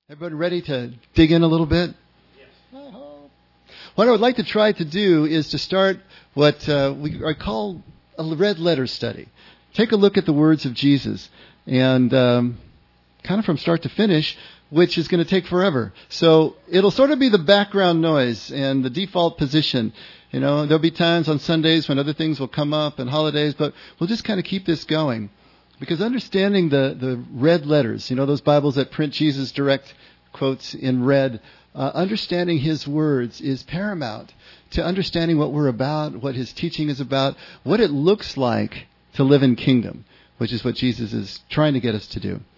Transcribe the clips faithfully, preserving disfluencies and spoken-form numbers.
Everybody ready to dig in a little bit? Yes. I hope. What I would like to try to do is to start what uh, we I call a red letter study. Take a look at the words of Jesus, and um, kind of from start to finish, which is going to take forever. So it'll sort of be the background noise and the default position. You know, there'll be times on Sundays when other things will come up and holidays, but we'll just kind of keep this going. Because understanding the, the red letters, you know, those Bibles that print Jesus' direct quotes in red, uh, understanding his words is paramount to understanding what we're about, what his teaching is about, what it looks like to live in kingdom, which is what Jesus is trying to get us to do.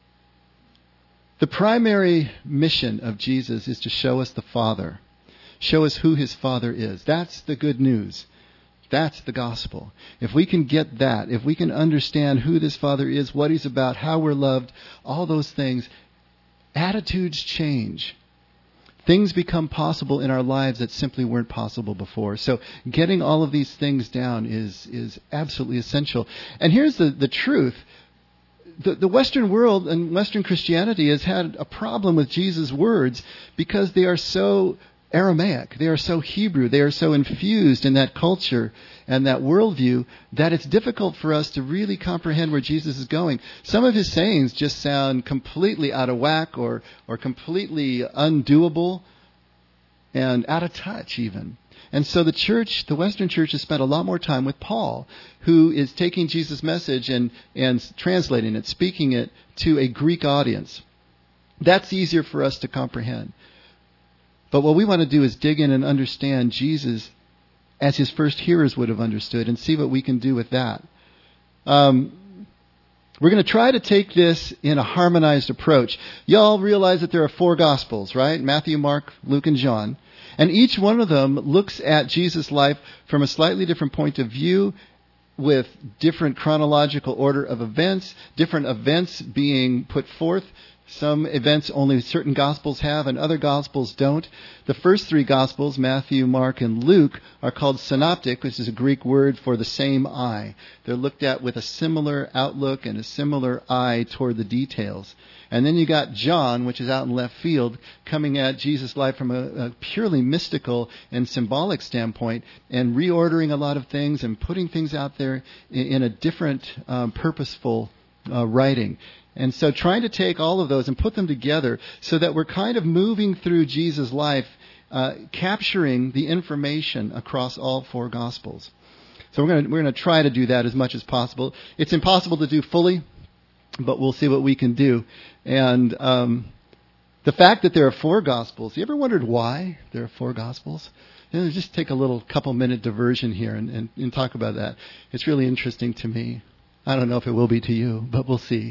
The primary mission of Jesus is to show us the Father, show us who his Father is. That's the good news. That's the gospel. If we can get that, if we can understand who this Father is, what he's about, how we're loved, all those things, attitudes change. Things become possible in our lives that simply weren't possible before. So getting all of these things down is, is absolutely essential. And here's the, the truth. The, the Western world and Western Christianity has had a problem with Jesus' words because they are so Aramaic. They are so Hebrew. They are so infused in that culture and that worldview that it's difficult for us to really comprehend where Jesus is going. Some of his sayings just sound completely out of whack or, or completely undoable and out of touch even. And so the church, the Western church, has spent a lot more time with Paul, who is taking Jesus' message and, and translating it, speaking it to a Greek audience. That's easier for us to comprehend. But what we want to do is dig in and understand Jesus as his first hearers would have understood and see what we can do with that. Um, we're going to try to take this in a harmonized approach. Y'all realize that there are four Gospels, right? Matthew, Mark, Luke, and John. And each one of them looks at Jesus' life from a slightly different point of view, with different chronological order of events, different events being put forth. Some events only certain Gospels have and other Gospels don't. The first three Gospels, Matthew, Mark, and Luke, are called synoptic, which is a Greek word for the same eye. They're looked at with a similar outlook and a similar eye toward the details. And then you got John, which is out in left field, coming at Jesus' life from a, a purely mystical and symbolic standpoint and reordering a lot of things and putting things out there in, in a different, um, purposeful uh, writing. And so trying to take all of those and put them together so that we're kind of moving through Jesus' life, uh, capturing the information across all four Gospels. So we're going to, we're going to try to do that as much as possible. It's impossible to do fully, but we'll see what we can do. And um, the fact that there are four Gospels, you ever wondered why there are four Gospels? You know, just take a little couple minute diversion here and, and, and talk about that. It's really interesting to me. I don't know if it will be to you, but we'll see.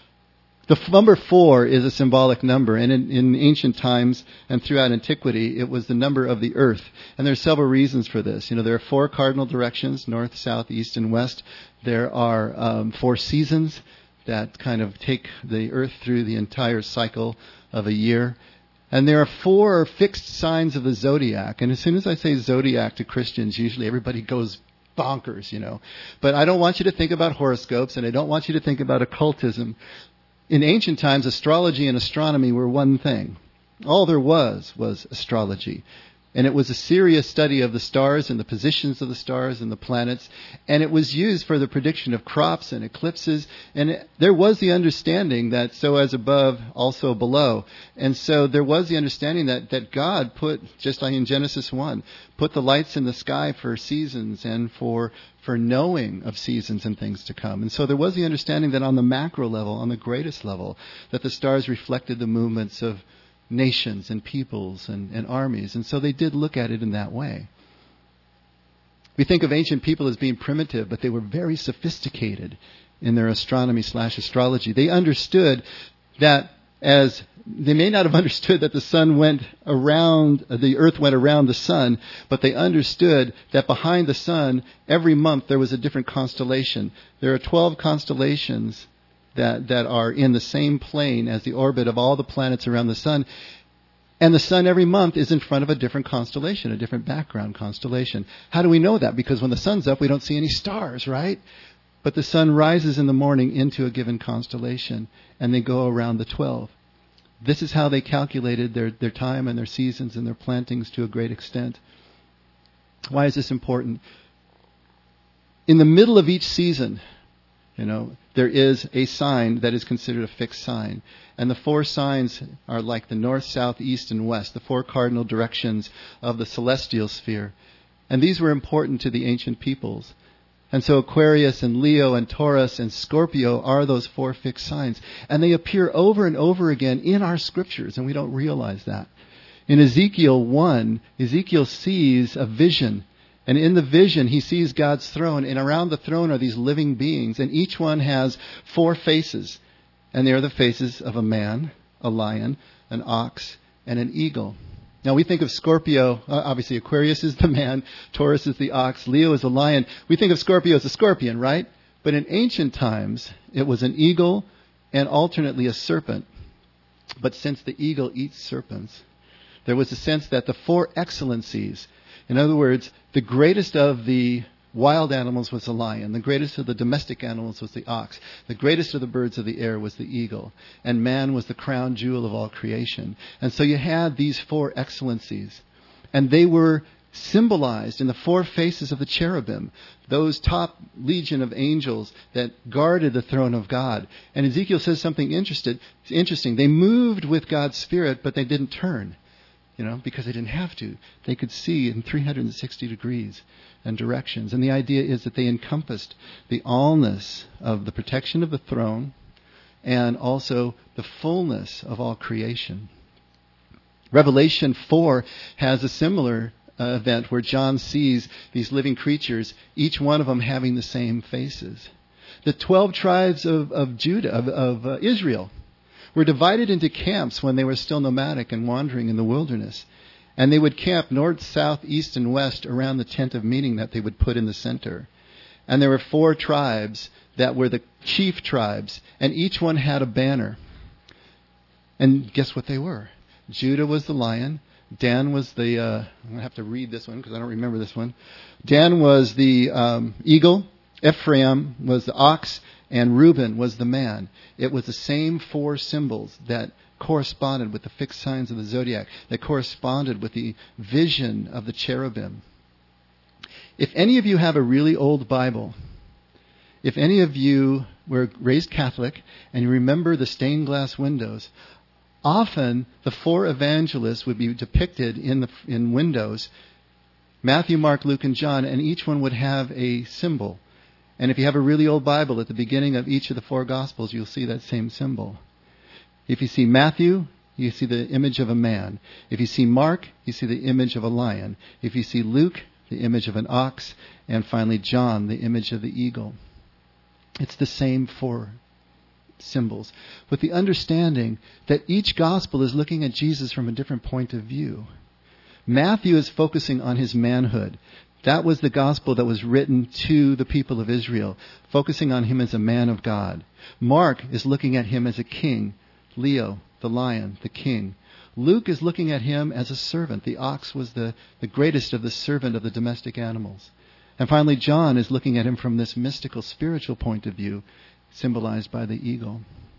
The f- number four is a symbolic number, and in, in ancient times and throughout antiquity, it was the number of the earth. And there are several reasons for this. You know, there are four cardinal directions, north, south, east, and west. There are um, four seasons that kind of take the earth through the entire cycle of a year. And there are four fixed signs of the zodiac. And as soon as I say zodiac to Christians, usually everybody goes bonkers, you know. But I don't want you to think about horoscopes, and I don't want you to think about occultism. In ancient times, astrology and astronomy were one thing. All there was was astrology. And it was a serious study of the stars and the positions of the stars and the planets. And it was used for the prediction of crops and eclipses. And it, there was the understanding that so as above, also below. And so there was the understanding that, that God put, just like in Genesis one, put the lights in the sky for seasons and for for knowing of seasons and things to come. And so there was the understanding that on the macro level, on the greatest level, that the stars reflected the movements of nations and peoples and, and armies. And so they did look at it in that way. We think of ancient people as being primitive, but they were very sophisticated in their astronomy slash astrology. They understood that as they may not have understood that the sun went around, the earth went around the sun, but they understood that behind the sun, every month there was a different constellation. There are twelve constellations that, that are in the same plane as the orbit of all the planets around the sun. And the sun every month is in front of a different constellation, a different background constellation. How do we know that? Because when the sun's up, we don't see any stars, right? But the sun rises in the morning into a given constellation, and they go around the twelve. This is how they calculated their, their time and their seasons and their plantings to a great extent. Why is this important? In the middle of each season, you know, there is a sign that is considered a fixed sign. And the four signs are like the north, south, east, and west, the four cardinal directions of the celestial sphere. And these were important to the ancient peoples. And so Aquarius and Leo and Taurus and Scorpio are those four fixed signs. And they appear over and over again in our scriptures, and we don't realize that. In Ezekiel one, Ezekiel sees a vision. And in the vision, he sees God's throne. And around the throne are these living beings. And each one has four faces. And they are the faces of a man, a lion, an ox, and an eagle. Now we think of Scorpio, uh, obviously Aquarius is the man, Taurus is the ox, Leo is the lion. We think of Scorpio as a scorpion, right? But in ancient times, it was an eagle and alternately a serpent. But since the eagle eats serpents, there was a sense that the four excellencies, in other words, the greatest of the wild animals was the lion. The greatest of the domestic animals was the ox. The greatest of the birds of the air was the eagle. And man was the crown jewel of all creation. And so you had these four excellencies. And they were symbolized in the four faces of the cherubim, those top legion of angels that guarded the throne of God. And Ezekiel says something interested, interesting. They moved with God's Spirit, but they didn't turn. You know, because they didn't have to. They could see in three hundred sixty degrees and directions. And the idea is that they encompassed the allness of the protection of the throne and also the fullness of all creation. Revelation four has a similar uh, event where John sees these living creatures, each one of them having the same faces. The twelve tribes of, of Judah, of, of uh, Israel, were divided into camps when they were still nomadic and wandering in the wilderness. And they would camp north, south, east, and west around the tent of meeting that they would put in the center. And there were four tribes that were the chief tribes, and each one had a banner. And guess what they were? Judah was the lion. Dan was the, uh, I'm going to have to read this one because I don't remember this one. Dan was the um, eagle. Ephraim was the ox. And Reuben was the man. It was the same four symbols that corresponded with the fixed signs of the zodiac, that corresponded with the vision of the cherubim. If any of you have a really old Bible, if any of you were raised Catholic and you remember the stained glass windows, often the four evangelists would be depicted in the in windows, Matthew, Mark, Luke, and John, and each one would have a symbol. And if you have a really old Bible, at the beginning of each of the four Gospels, you'll see that same symbol. If you see Matthew, you see the image of a man. If you see Mark, you see the image of a lion. If you see Luke, the image of an ox. And finally, John, the image of the eagle. It's the same four symbols, with the understanding that each Gospel is looking at Jesus from a different point of view. Matthew is focusing on his manhood. That was the gospel that was written to the people of Israel, focusing on him as a man of God. Mark is looking at him as a king. Leo, the lion, the king. Luke is looking at him as a servant. The ox was the, the greatest of the servant of the domestic animals. And finally, John is looking at him from this mystical, spiritual point of view, symbolized by the eagle.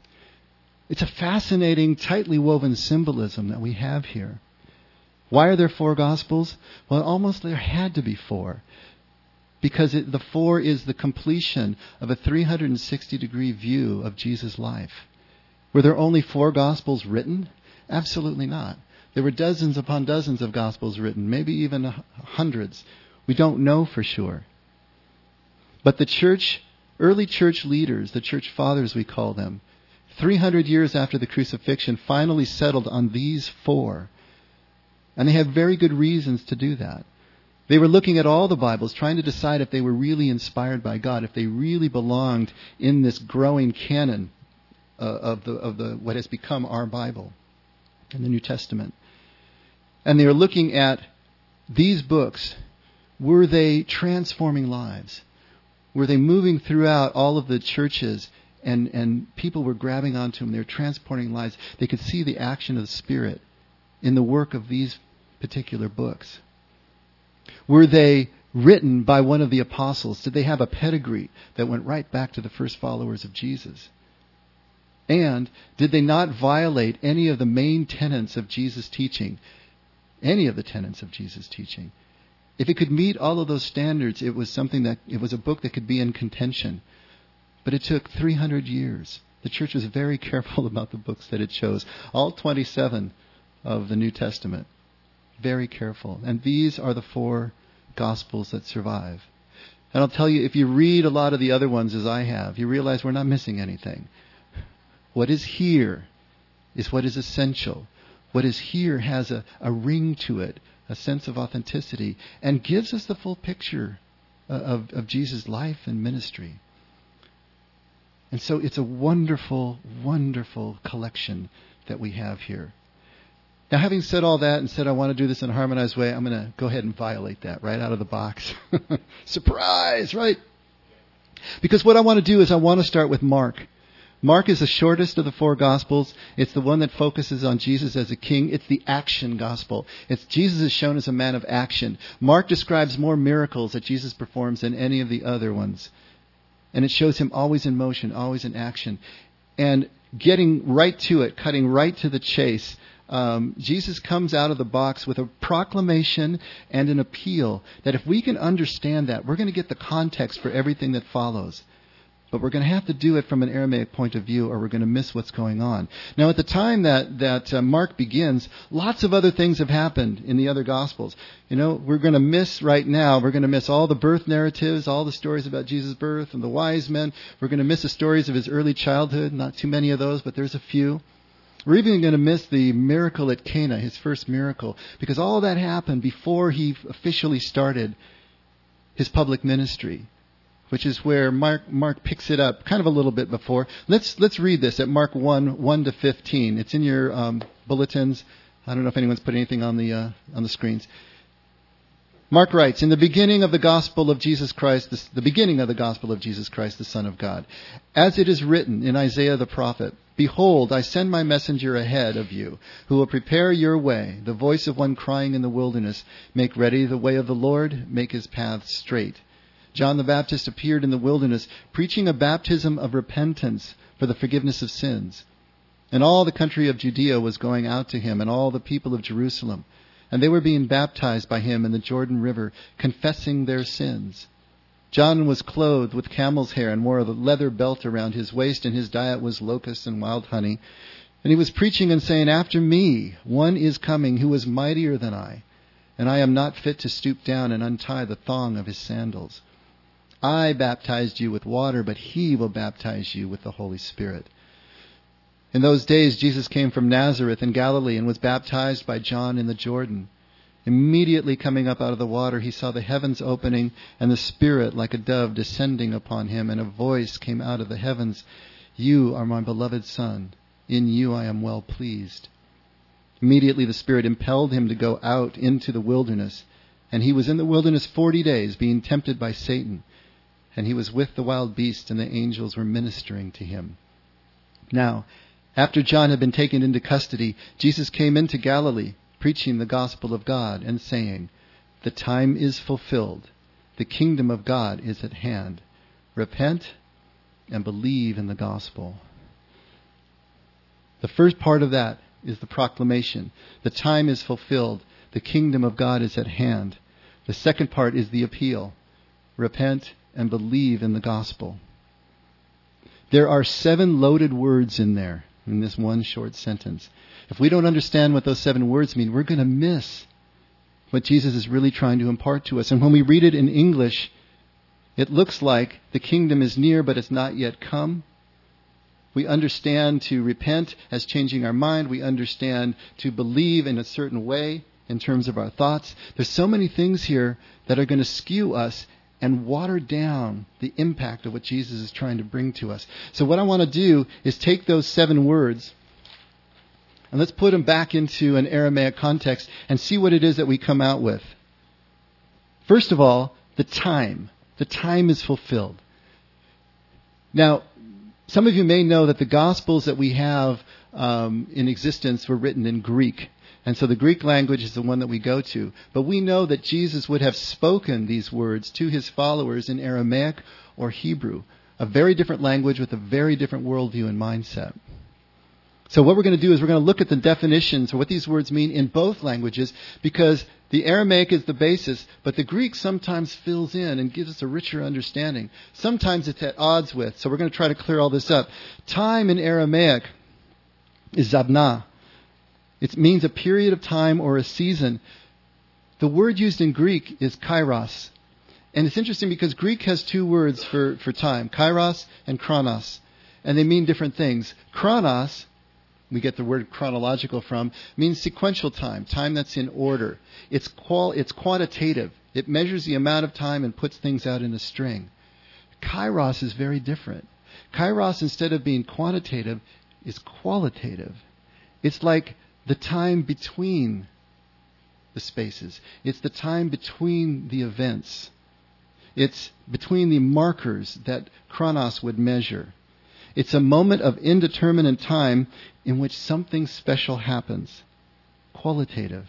It's a fascinating, tightly woven symbolism that we have here. Why are there four Gospels? Well, almost there had to be four. Because it, the four is the completion of a three hundred sixty degree view of Jesus' life. Were there only four Gospels written? Absolutely not. There were dozens upon dozens of Gospels written, maybe even hundreds. We don't know for sure. But the church, early church leaders, the church fathers we call them, three hundred years after the crucifixion, finally settled on these four. And they have very good reasons to do that. They were looking at all the Bibles, trying to decide if they were really inspired by God, if they really belonged in this growing canon uh, of the of the what has become our Bible in the New Testament. And they were looking at these books. Were they transforming lives? Were they moving throughout all of the churches and, and people were grabbing onto them? They were transporting lives. They could see the action of the Spirit in the work of these particular books. Were they written by one of the apostles? Did they have a pedigree that went right back to the first followers of Jesus? And did they not violate any of the main tenets of Jesus' teaching? Any of the tenets of Jesus' teaching. If it could meet all of those standards, it was something that, it was a book that could be in contention. But it took three hundred years. The church was very careful about the books that it chose. All twenty-seven of the New Testament. Very careful. And these are the four Gospels that survive. And I'll tell you, if you read a lot of the other ones as I have, you realize we're not missing anything. What is here is what is essential. What is here has a, a ring to it, a sense of authenticity, and gives us the full picture of, of Jesus' life and ministry. And so it's a wonderful, wonderful collection that we have here. Now, having said all that and said I want to do this in a harmonized way, I'm going to go ahead and violate that right out of the box. Surprise, right? Because what I want to do is I want to start with Mark. Mark is the shortest of the four Gospels. It's the one that focuses on Jesus as a king. It's the action gospel. It's Jesus is shown as a man of action. Mark describes more miracles that Jesus performs than any of the other ones. And it shows him always in motion, always in action. And getting right to it, cutting right to the chase, um, Jesus comes out of the box with a proclamation and an appeal that if we can understand that, we're going to get the context for everything that follows. But we're going to have to do it from an Aramaic point of view or we're going to miss what's going on. Now, at the time that, that uh, Mark begins, lots of other things have happened in the other Gospels. You know, we're going to miss right now, we're going to miss all the birth narratives, all the stories about Jesus' birth and the wise men. We're going to miss the stories of his early childhood. Not too many of those, but there's a few. We're even going to miss the miracle at Cana, his first miracle, because all that happened before he officially started his public ministry, which is where Mark Mark picks it up kind of a little bit before. Let's let's read this at Mark one, one to fifteen. It's in your um, bulletins. I don't know if anyone's put anything on the uh, on the screens. Mark writes, in the beginning of the gospel of Jesus Christ, the, the beginning of the gospel of Jesus Christ, the Son of God, as it is written in Isaiah the prophet, behold, I send my messenger ahead of you, who will prepare your way, the voice of one crying in the wilderness, make ready the way of the Lord, make his paths straight. John the Baptist appeared in the wilderness, preaching a baptism of repentance for the forgiveness of sins. And all the country of Judea was going out to him, and all the people of Jerusalem. And they were being baptized by him in the Jordan River, confessing their sins. John was clothed with camel's hair and wore a leather belt around his waist, and his diet was locusts and wild honey. And he was preaching and saying, after me, one is coming who is mightier than I, and I am not fit to stoop down and untie the thong of his sandals. I baptized you with water, but he will baptize you with the Holy Spirit. In those days, Jesus came from Nazareth in Galilee and was baptized by John in the Jordan. Immediately coming up out of the water, he saw the heavens opening and the Spirit like a dove descending upon him, and a voice came out of the heavens, you are my beloved Son. In you I am well pleased. Immediately the Spirit impelled him to go out into the wilderness, and he was in the wilderness forty days, being tempted by Satan. And he was with the wild beasts, and the angels were ministering to him. Now, after John had been taken into custody, Jesus came into Galilee, preaching the gospel of God and saying, the time is fulfilled. The kingdom of God is at hand. Repent and believe in the gospel. The first part of that is the proclamation. The time is fulfilled. The kingdom of God is at hand. The second part is the appeal. Repent and believe in the gospel. There are seven loaded words in there, in this one short sentence. If we don't understand what those seven words mean, we're going to miss what Jesus is really trying to impart to us. And when we read it in English, it looks like the kingdom is near, but it's not yet come. We understand to repent as changing our mind. We understand to believe in a certain way in terms of our thoughts. There's so many things here that are going to skew us and water down the impact of what Jesus is trying to bring to us. So what I want to do is take those seven words and let's put them back into an Aramaic context and see what it is that we come out with. First of all, the time. The time is fulfilled. Now, some of you may know that the Gospels that we have um, in existence were written in Greek. And so the Greek language is the one that we go to. But we know that Jesus would have spoken these words to his followers in Aramaic or Hebrew, a very different language with a very different worldview and mindset. So what we're going to do is we're going to look at the definitions or what these words mean in both languages, because the Aramaic is the basis, but the Greek sometimes fills in and gives us a richer understanding. Sometimes it's at odds with. So we're going to try to clear all this up. Time in Aramaic is zabna. It means a period of time or a season. The word used in Greek is kairos. And it's interesting because Greek has two words for, for time, kairos and chronos. And they mean different things. Chronos, we get the word chronological from, means sequential time, time that's in order. It's qual, it's quantitative. It measures the amount of time and puts things out in a string. Kairos is very different. Kairos, instead of being quantitative, is qualitative. It's like the time between the spaces. It's the time between the events. It's between the markers that chronos would measure. It's a moment of indeterminate time in which something special happens. Qualitative.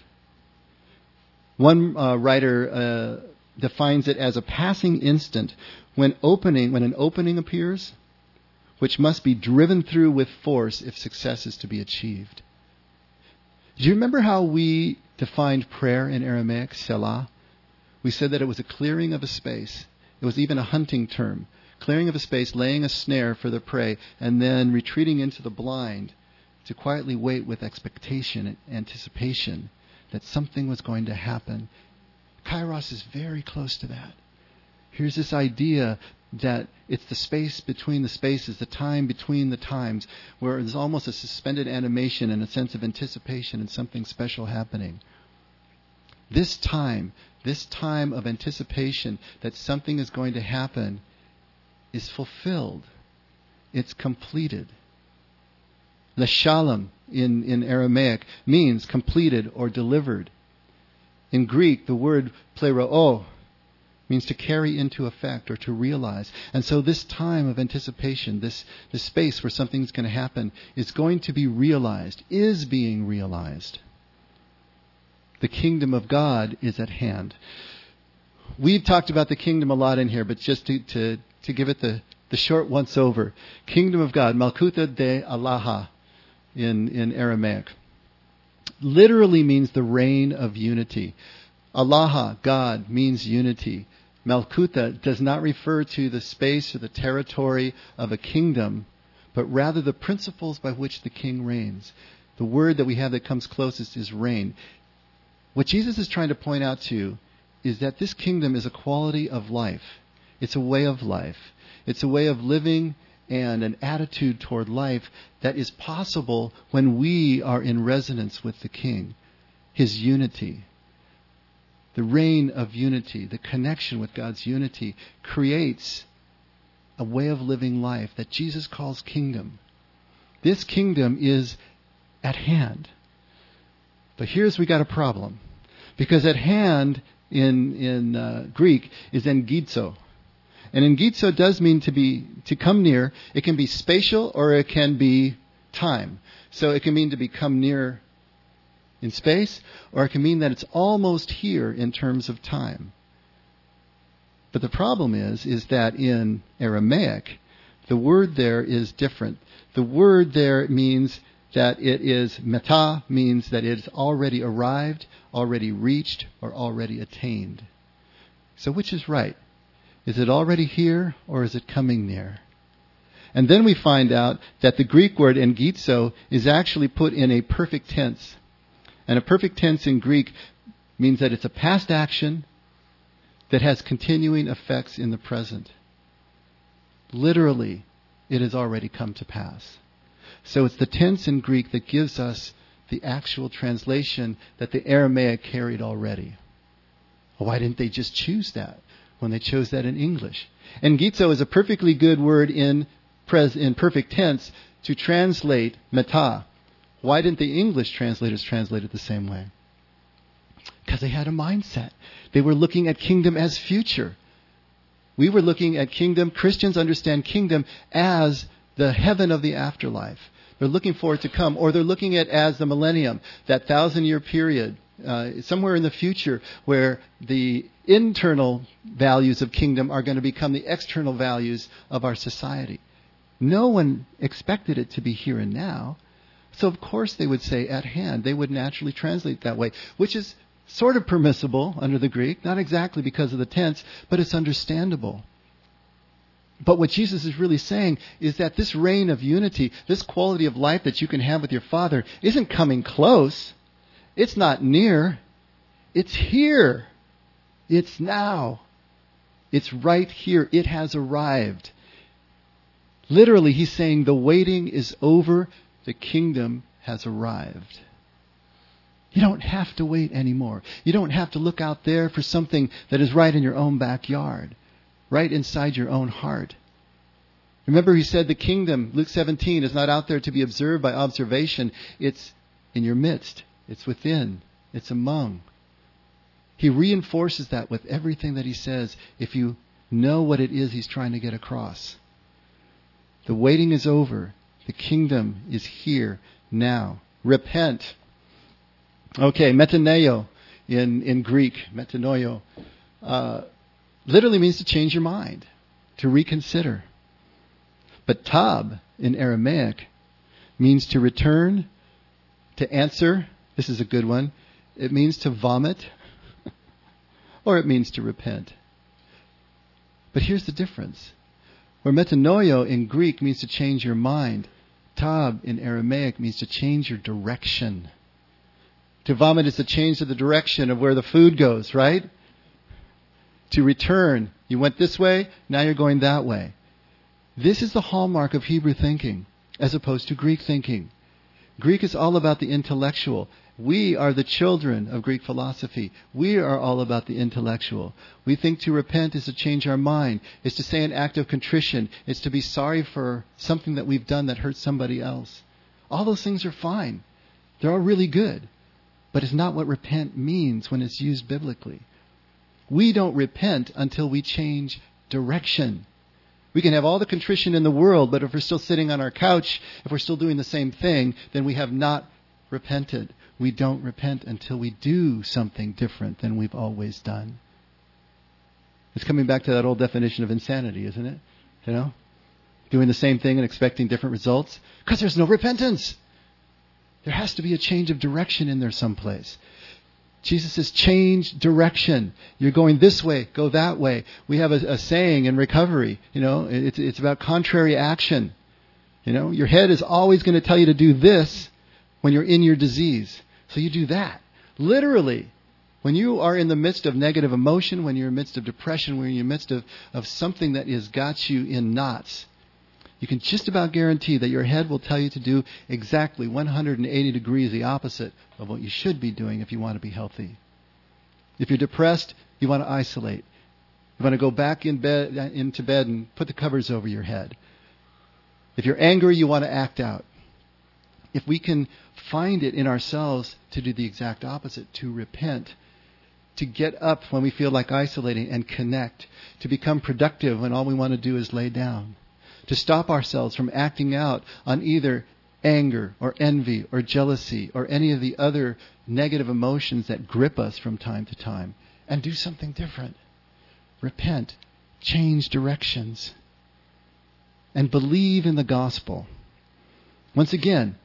One uh, writer uh, defines it as a passing instant when opening, when an opening appears, which must be driven through with force if success is to be achieved. Do you remember how we defined prayer in Aramaic, selah? We said that it was a clearing of a space. It was even a hunting term. Clearing of a space, laying a snare for the prey, and then retreating into the blind to quietly wait with expectation and anticipation that something was going to happen. Kairos is very close to that. Here's this idea that it's the space between the spaces, the time between the times, where there's almost a suspended animation and a sense of anticipation and something special happening. This time, this time of anticipation that something is going to happen is fulfilled. It's completed. Leshalom in, in Aramaic means completed or delivered. In Greek, the word pleroo means to carry into effect or to realize. And so this time of anticipation, this, this space where something's going to happen, is going to be realized, is being realized. The kingdom of God is at hand. We've talked about the kingdom a lot in here, but just to, to, to give it the, the short once over. Kingdom of God, Malkuta de Allah in, in Aramaic. Literally means the reign of unity. Allah, God, means unity. Malkuta does not refer to the space or the territory of a kingdom, but rather the principles by which the king reigns. The word that we have that comes closest is reign. What Jesus is trying to point out to you is that this kingdom is a quality of life. It's a way of life. It's a way of living and an attitude toward life that is possible when we are in resonance with the King. His unity. The reign of unity, the connection with God's unity, creates a way of living life that Jesus calls kingdom. This kingdom is at hand. But here's we got a problem. Because at hand in in uh, Greek is engizo. And engizo does mean to be to come near. It can be spatial or it can be time. So it can mean to become near in space, or it can mean that it's almost here in terms of time. But the problem is, is that in Aramaic, the word there is different. The word there means that it is meta, means that it's already arrived, already reached, or already attained. So which is right? Is it already here, or is it coming near? And then we find out that the Greek word engizo is actually put in a perfect tense. And a perfect tense in Greek means that it's a past action that has continuing effects in the present. Literally, it has already come to pass. So it's the tense in Greek that gives us the actual translation that the Aramaic carried already. Why didn't they just choose that when they chose that in English? Engizo is a perfectly good word in pres in perfect tense to translate meta. Why didn't the English translators translate it the same way? Because they had a mindset. They were looking at kingdom as future. We were looking at kingdom. Christians understand kingdom as the heaven of the afterlife. They're looking forward to come, or they're looking at it as the millennium, that thousand-year period, uh, somewhere in the future where the internal values of kingdom are going to become the external values of our society. No one expected it to be here and now. So of course they would say at hand. They would naturally translate that way, which is sort of permissible under the Greek, not exactly because of the tense, but it's understandable. But what Jesus is really saying is that this reign of unity, this quality of life that you can have with your Father, isn't coming close. It's not near. It's here. It's now. It's right here. It has arrived. Literally, he's saying the waiting is over. The kingdom has arrived. You don't have to wait anymore. You don't have to look out there for something that is right in your own backyard, right inside your own heart. Remember, he said the kingdom, Luke seventeen, is not out there to be observed by observation. It's in your midst. It's within. It's among. He reinforces that with everything that he says if you know what it is he's trying to get across. The waiting is over. The kingdom is here now. Repent. Okay, metaneo in, in Greek, metanoio, uh, literally means to change your mind, to reconsider. But tab in Aramaic means to return, to answer. This is a good one. It means to vomit, or it means to repent. But here's the difference. Where metanoio in Greek means to change your mind, tab in Aramaic means to change your direction. To vomit is to change to the direction of where the food goes, right? To return. You went this way, now you're going that way. This is the hallmark of Hebrew thinking, as opposed to Greek thinking. Greek is all about the intellectual. We are the children of Greek philosophy. We are all about the intellectual. We think to repent is to change our mind, is to say an act of contrition, is to be sorry for something that we've done that hurts somebody else. All those things are fine. They're all really good. But it's not what repent means when it's used biblically. We don't repent until we change direction. We can have all the contrition in the world, but if we're still sitting on our couch, if we're still doing the same thing, then we have not repented. We don't repent until we do something different than we've always done. It's coming back to that old definition of insanity, isn't it? You know? Doing the same thing and expecting different results. Because there's no repentance. There has to be a change of direction in there someplace. Jesus says, change direction. You're going this way, go that way. We have a, a saying in recovery, you know, it's, it's about contrary action. You know, your head is always going to tell you to do this when you're in your disease. So you do that. Literally, when you are in the midst of negative emotion, when you're in the midst of depression, when you're in the midst of, of something that has got you in knots, you can just about guarantee that your head will tell you to do exactly one hundred eighty degrees the opposite of what you should be doing if you want to be healthy. If you're depressed, you want to isolate. You want to go back in bed, into bed and put the covers over your head. If you're angry, you want to act out. If we can find it in ourselves to do the exact opposite, to repent, to get up when we feel like isolating and connect, to become productive when all we want to do is lay down, to stop ourselves from acting out on either anger or envy or jealousy or any of the other negative emotions that grip us from time to time, and do something different. Repent, change directions, and believe in the gospel. Once again,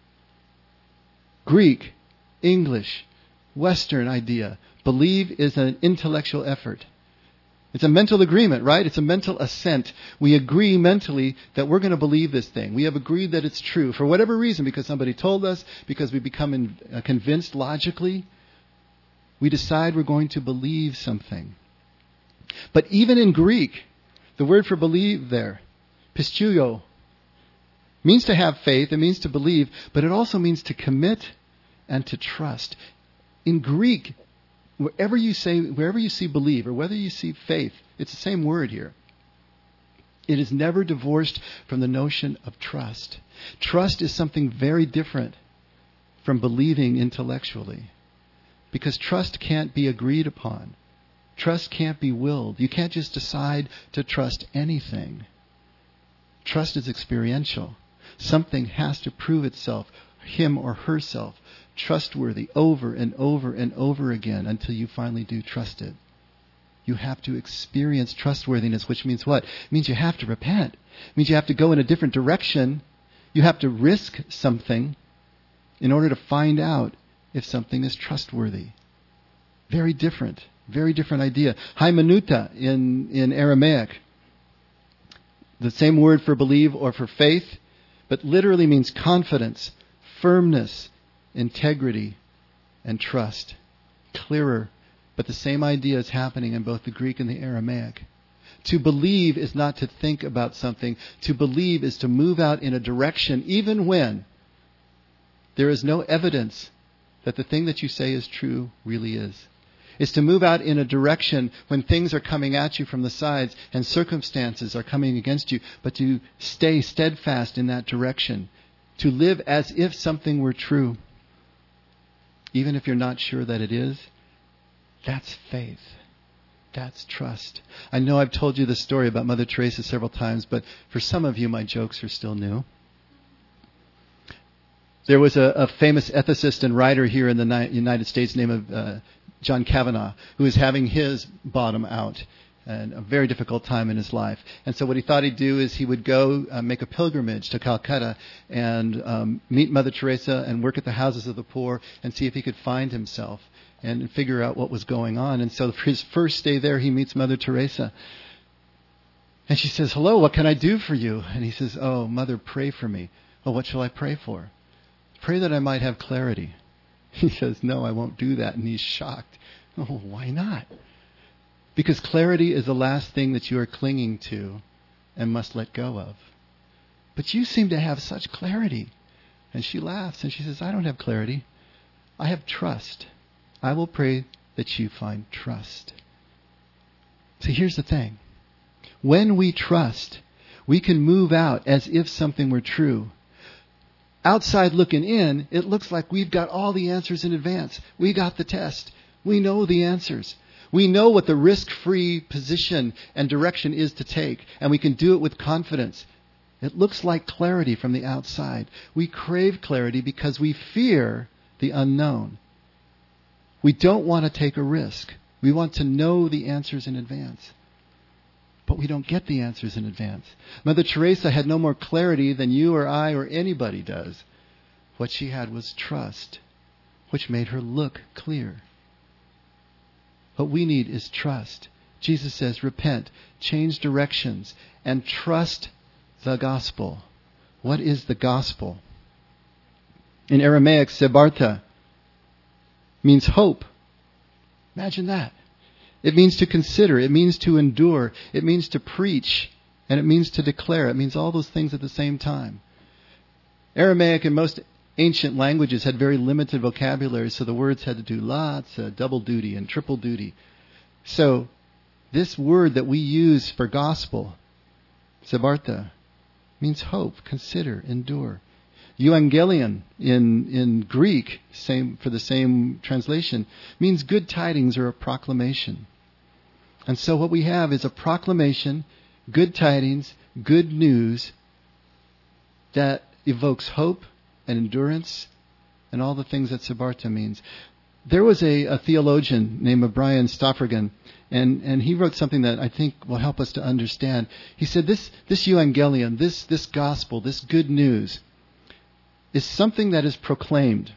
Greek, English, Western idea. Believe is an intellectual effort. It's a mental agreement, right? It's a mental assent. We agree mentally that we're going to believe this thing. We have agreed that it's true for whatever reason, because somebody told us, because we become in, uh, convinced logically. We decide we're going to believe something. But even in Greek, the word for believe there, pisteuo, means to have faith, it means to believe, but it also means to commit and to trust. In Greek, wherever you say, wherever you see believe, or whether you see faith, it's the same word here. It is never divorced from the notion of trust. Trust is something very different from believing intellectually, because trust can't be agreed upon. Trust can't be willed. You can't just decide to trust anything. Trust is experiential. Something has to prove itself, him or herself, trustworthy over and over and over again until you finally do trust it. You have to experience trustworthiness, which means what? It means you have to repent. It means you have to go in a different direction. You have to risk something in order to find out if something is trustworthy. Very different. Very different idea. Hymenuta in, in Aramaic. The same word for believe or for faith, but literally means confidence, firmness, integrity, and trust. Clearer, but the same idea is happening in both the Greek and the Aramaic. To believe is not to think about something. To believe is to move out in a direction even when there is no evidence that the thing that you say is true really is. Is to move out in a direction when things are coming at you from the sides and circumstances are coming against you, but to stay steadfast in that direction. To live as if something were true, even if you're not sure that it is. That's faith. That's trust. I know I've told you this story about Mother Teresa several times, but for some of you, my jokes are still new. There was a, a famous ethicist and writer here in the Ni- United States named uh, John Kavanaugh, who was having his bottom out and a very difficult time in his life. And so what he thought he'd do is he would go uh, make a pilgrimage to Calcutta and um, meet Mother Teresa and work at the houses of the poor and see if he could find himself and figure out what was going on. And so for his first day there, he meets Mother Teresa. And she says, "Hello, what can I do for you?" And he says, "Oh, Mother, pray for me." "Oh, what shall I pray for?" "Pray that I might have clarity." He says, "No, I won't do that." And he's shocked. "Oh, why not?" "Because clarity is the last thing that you are clinging to and must let go of." "But you seem to have such clarity." And she laughs and she says, "I don't have clarity. I have trust. I will pray that you find trust." So here's the thing. When we trust, we can move out as if something were true. Outside looking in, it looks like we've got all the answers in advance. We got the test. We know the answers. We know what the risk-free position and direction is to take, and we can do it with confidence. It looks like clarity from the outside. We crave clarity because we fear the unknown. We don't want to take a risk. We want to know the answers in advance. But we don't get the answers in advance. Mother Teresa had no more clarity than you or I or anybody does. What she had was trust, which made her look clear. What we need is trust. Jesus says, repent, change directions, and trust the gospel. What is the gospel? In Aramaic, sebarta means hope. Imagine that. It means to consider. It means to endure. It means to preach. And it means to declare. It means all those things at the same time. Aramaic and most ancient languages had very limited vocabulary, so the words had to do lots of double duty and triple duty. So this word that we use for gospel, sebarta, means hope, consider, endure. Euangelion in, in Greek, same for the same translation, means good tidings or a proclamation. And so what we have is a proclamation, good tidings, good news that evokes hope and endurance and all the things that sebarta means. There was a, a theologian named Brian Stoffergan, and, and he wrote something that I think will help us to understand. He said this, this euangelion, this, this gospel, this good news, is something that is proclaimed,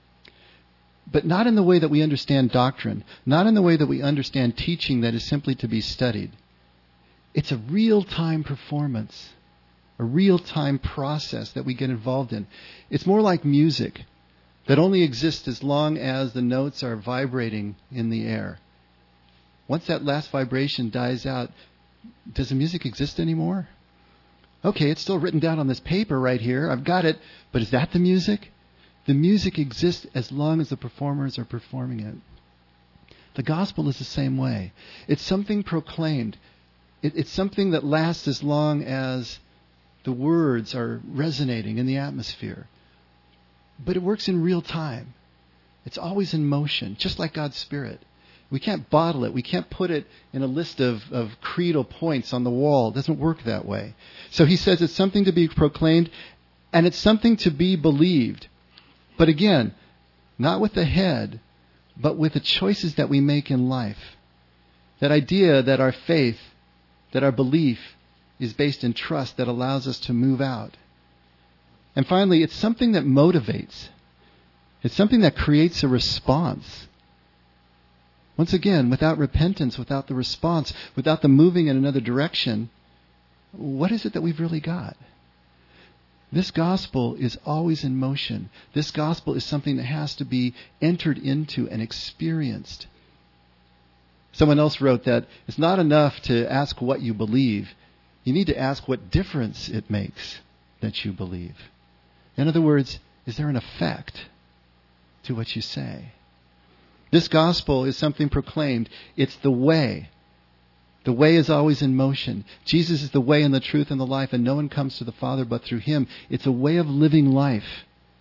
but not in the way that we understand doctrine, not in the way that we understand teaching that is simply to be studied. It's a real-time performance, a real-time process that we get involved in. It's more like music that only exists as long as the notes are vibrating in the air. Once that last vibration dies out, does the music exist anymore? Okay, it's still written down on this paper right here. I've got it. But is that the music? The music exists as long as the performers are performing it. The gospel is the same way. It's something proclaimed. It, it's something that lasts as long as the words are resonating in the atmosphere. But it works in real time. It's always in motion, just like God's Spirit. We can't bottle it. We can't put it in a list of, of creedal points on the wall. It doesn't work that way. So he says it's something to be proclaimed, and it's something to be believed. But again, not with the head, but with the choices that we make in life. That idea that our faith, that our belief is based in trust that allows us to move out. And finally, it's something that motivates. It's something that creates a response. Once again, without repentance, without the response, without the moving in another direction, what is it that we've really got? This gospel is always in motion. This gospel is something that has to be entered into and experienced. Someone else wrote that it's not enough to ask what you believe. You need to ask what difference it makes that you believe. In other words, is there an effect to what you say? This gospel is something proclaimed. It's the way. The way is always in motion. Jesus is the way and the truth and the life, and no one comes to the Father but through Him. It's a way of living life.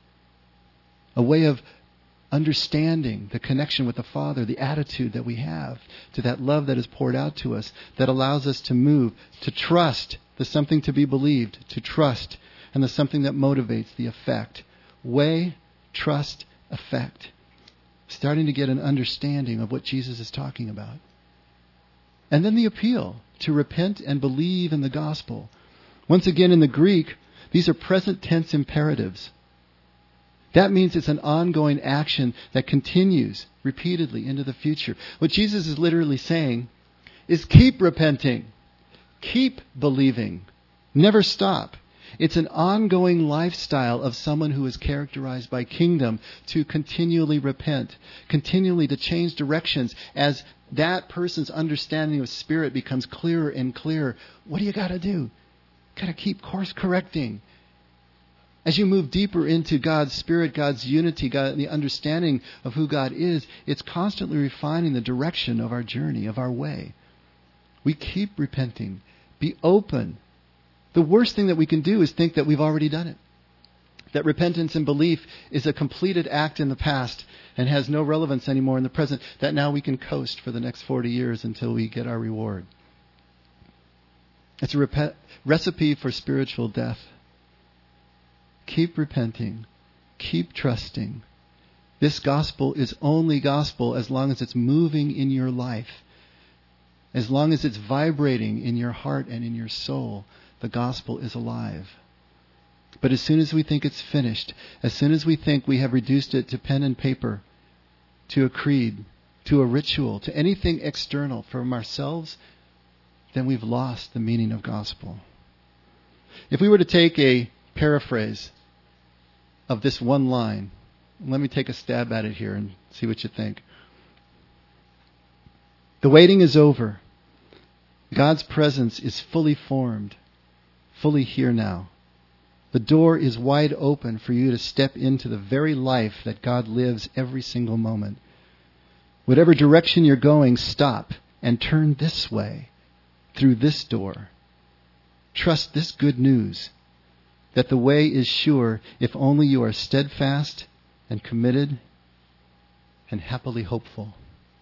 A way of understanding the connection with the Father, the attitude that we have to that love that is poured out to us, that allows us to move, to trust. There's something to be believed, to trust, and there's something that motivates the effect. Way, trust, effect. Starting to get an understanding of what Jesus is talking about. And then the appeal to repent and believe in the gospel. Once again, in the Greek, these are present tense imperatives. That means it's an ongoing action that continues repeatedly into the future. What Jesus is literally saying is keep repenting, keep believing, never stop. It's an ongoing lifestyle of someone who is characterized by kingdom to continually repent, continually to change directions as that person's understanding of Spirit becomes clearer and clearer. What do you got to do? Got to keep course correcting. As you move deeper into God's Spirit, God's unity, God, the understanding of who God is, it's constantly refining the direction of our journey, of our way. We keep repenting. Be open. The worst thing that we can do is think that we've already done it. That repentance and belief is a completed act in the past and has no relevance anymore in the present, that now we can coast for the next forty years until we get our reward. It's a rep- recipe for spiritual death. Keep repenting. Keep trusting. This gospel is only gospel as long as it's moving in your life. As long as it's vibrating in your heart and in your soul, the gospel is alive. But as soon as we think it's finished, as soon as we think we have reduced it to pen and paper, to a creed, to a ritual, to anything external from ourselves, then we've lost the meaning of gospel. If we were to take a paraphrase of this one line, let me take a stab at it here and see what you think. The waiting is over. God's presence is fully formed, fully here now. The door is wide open for you to step into the very life that God lives every single moment. Whatever direction you're going, stop and turn this way, through this door. Trust this good news, that the way is sure if only you are steadfast and committed and happily hopeful.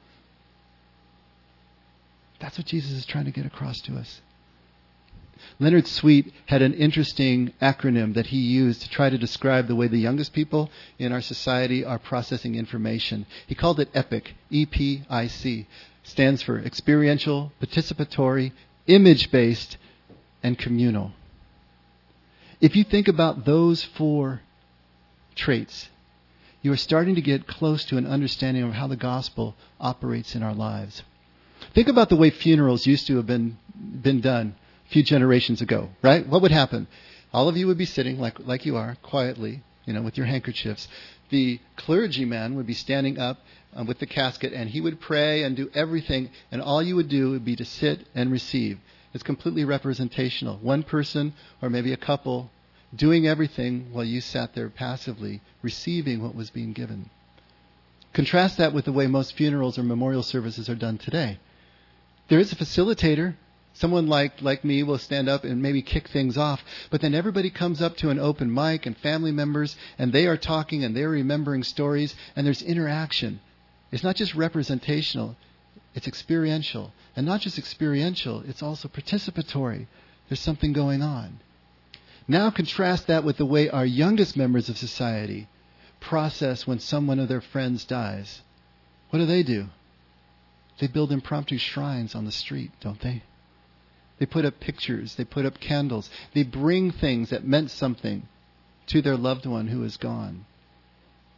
That's what Jesus is trying to get across to us. Leonard Sweet had an interesting acronym that he used to try to describe the way the youngest people in our society are processing information. He called it EPIC, E P I C. Stands for experiential, participatory, image-based, and communal. If you think about those four traits, you are starting to get close to an understanding of how the gospel operates in our lives. Think about the way funerals used to have been, been done a few generations ago, right? What would happen? All of you would be sitting like, like you are, quietly, you know, with your handkerchiefs. The clergyman would be standing up um, with the casket, and he would pray and do everything, and all you would do would be to sit and receive. It's completely representational. One person or maybe a couple doing everything while you sat there passively receiving what was being given. Contrast that with the way most funerals or memorial services are done today. There is a facilitator. Someone like, like me will stand up and maybe kick things off, but then everybody comes up to an open mic and family members, and they are talking and they're remembering stories, and there's interaction. It's not just representational, it's experiential. And not just experiential, it's also participatory. There's something going on. Now contrast that with the way our youngest members of society process when someone of their friends dies. What do they do? They build impromptu shrines on the street, don't they? They put up pictures. They put up candles. They bring things that meant something to their loved one who is gone.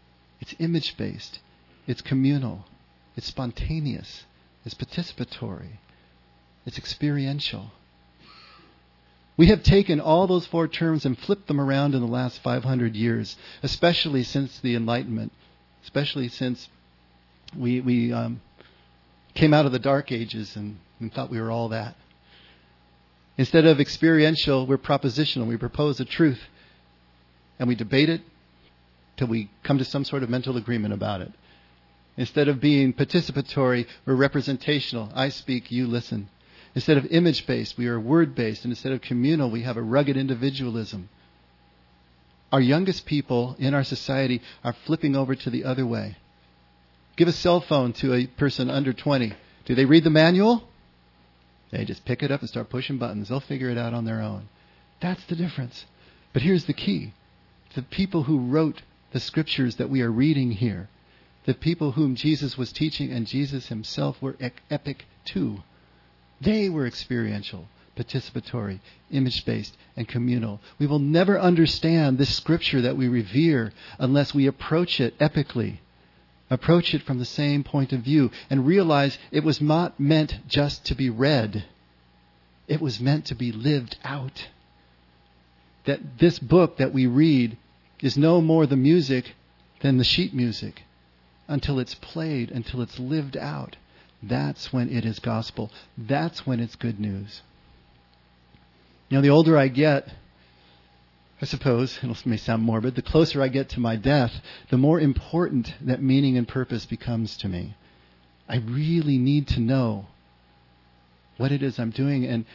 It's image-based. It's communal. It's spontaneous. It's participatory. It's experiential. We have taken all those four terms and flipped them around in the last five hundred years, especially since the Enlightenment, especially since we, we um, came out of the Dark Ages and, and thought we were all that. Instead of experiential, we're propositional. We propose a truth and we debate it till we come to some sort of mental agreement about it. Instead of being participatory, we're representational. I speak, you listen. Instead of image-based, we are word-based. And instead of communal, we have a rugged individualism. Our youngest people in our society are flipping over to the other way. Give a cell phone to a person under twenty. Do they read the manual? They just pick it up and start pushing buttons. They'll figure it out on their own. That's the difference. But here's the key. The people who wrote the scriptures that we are reading here, the people whom Jesus was teaching and Jesus himself were epic too. They were experiential, participatory, image-based, and communal. We will never understand this scripture that we revere unless we approach it epically, approach it from the same point of view, and realize it was not meant just to be read. It was meant to be lived out. That this book that we read is no more the music than the sheet music until it's played, until it's lived out. That's when it is gospel. That's when it's good news. You know, the older I get, I suppose, it may sound morbid, the closer I get to my death, the more important that meaning and purpose becomes to me. I really need to know what it is I'm doing. And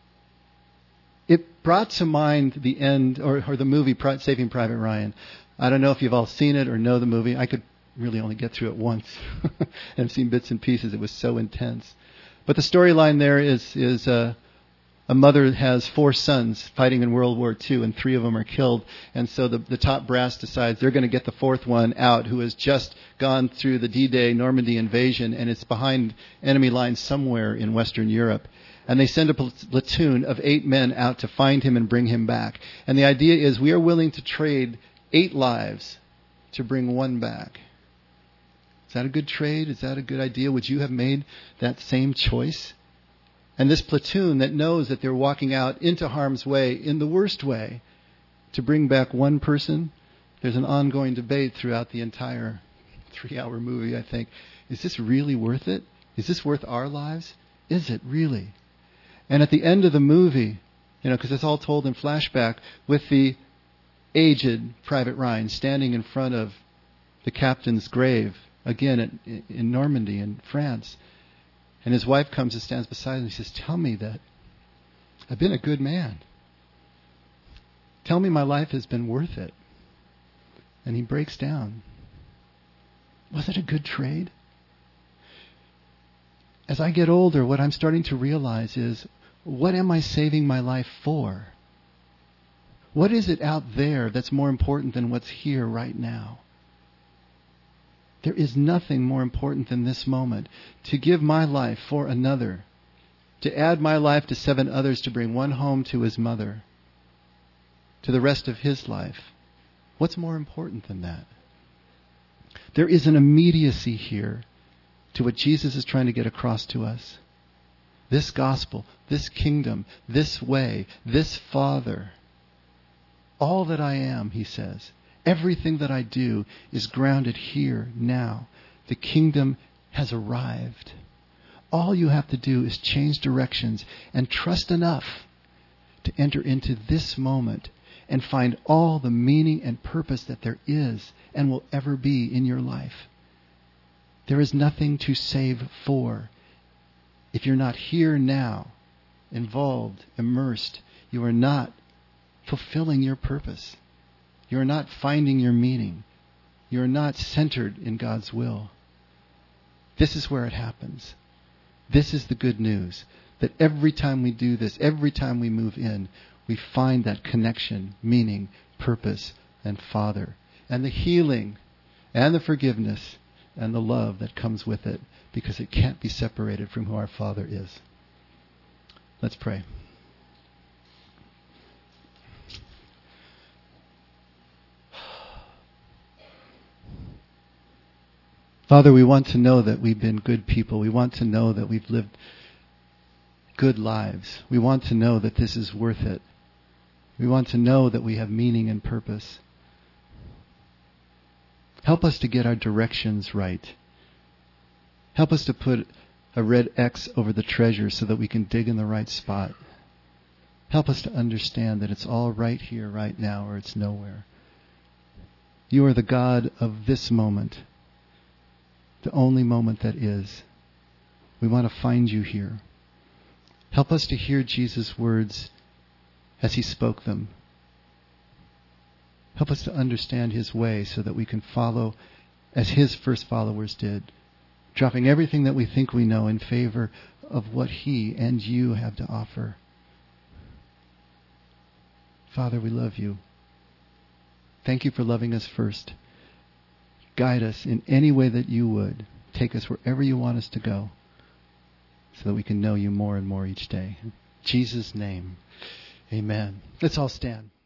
it brought to mind the end, or, or the movie Saving Private Ryan. I don't know if you've all seen it or know the movie. I could really only get through it once. And I've seen bits and pieces. It was so intense. But the storyline there is is uh, a mother has four sons fighting in World War Two, and three of them are killed. And so the, the top brass decides they're going to get the fourth one out, who has just gone through the D-Day Normandy invasion, and it's behind enemy lines somewhere in Western Europe. And they send a platoon of eight men out to find him and bring him back. And the idea is we are willing to trade eight lives to bring one back. Is that a good trade? Is that a good idea? Would you have made that same choice? And this platoon that knows that they're walking out into harm's way in the worst way to bring back one person, there's an ongoing debate throughout the entire three-hour movie, I think. Is this really worth it? Is this worth our lives? Is it really? And at the end of the movie, you know, because it's all told in flashback, with the aged Private Ryan standing in front of the captain's grave, again in, in Normandy in France. And his wife comes and stands beside him and he says, tell me that I've been a good man. Tell me my life has been worth it. And he breaks down. Was it a good trade? As I get older, what I'm starting to realize is, what am I saving my life for? What is it out there that's more important than what's here right now? There is nothing more important than this moment. To give my life for another. To add my life to seven others, to bring one home to his mother. To the rest of his life. What's more important than that? There is an immediacy here to what Jesus is trying to get across to us. This gospel, this kingdom, this way, this Father. All that I am, he says. Everything that I do is grounded here now. The kingdom has arrived. All you have to do is change directions and trust enough to enter into this moment and find all the meaning and purpose that there is and will ever be in your life. There is nothing to save for. If you're not here now, involved, immersed, you are not fulfilling your purpose. You are not finding your meaning. You are not centered in God's will. This is where it happens. This is the good news. That every time we do this, every time we move in, we find that connection, meaning, purpose, and Father. And the healing, and the forgiveness, and the love that comes with it. Because it can't be separated from who our Father is. Let's pray. Father, we want to know that we've been good people. We want to know that we've lived good lives. We want to know that this is worth it. We want to know that we have meaning and purpose. Help us to get our directions right. Help us to put a red X over the treasure so that we can dig in the right spot. Help us to understand that it's all right here, right now, or it's nowhere. You are the God of this moment, the only moment that is. We want to find you here. Help us to hear Jesus' words as he spoke them. Help us to understand his way so that we can follow as his first followers did, dropping everything that we think we know in favor of what he and you have to offer. Father, we love you. Thank you for loving us first. Guide us in any way that you would. Take us wherever you want us to go so that we can know you more and more each day. In Jesus' name, amen. Let's all stand.